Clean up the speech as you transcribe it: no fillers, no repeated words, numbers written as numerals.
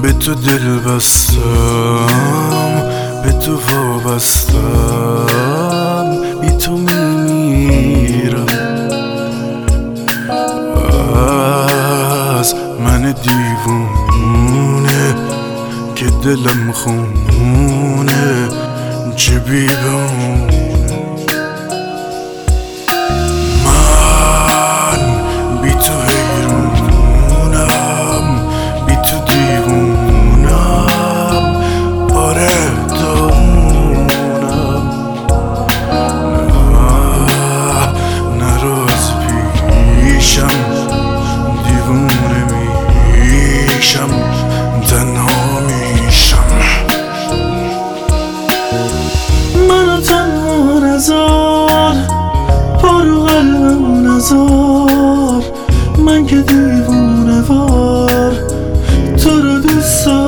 به تو دل بستم، به تو وابستم، بی تو میمیرم. از من دیوونه که دلم خونه چه بیبونه. من بی تو حیرونم، بی تو دیوونم، آره دارونم. نرو از پیشم، دیوونه میشم، تنها میشم. منو تنها نذار، پارو قلبمو نذار، من که دیوونه وار تو رو دوست دارم.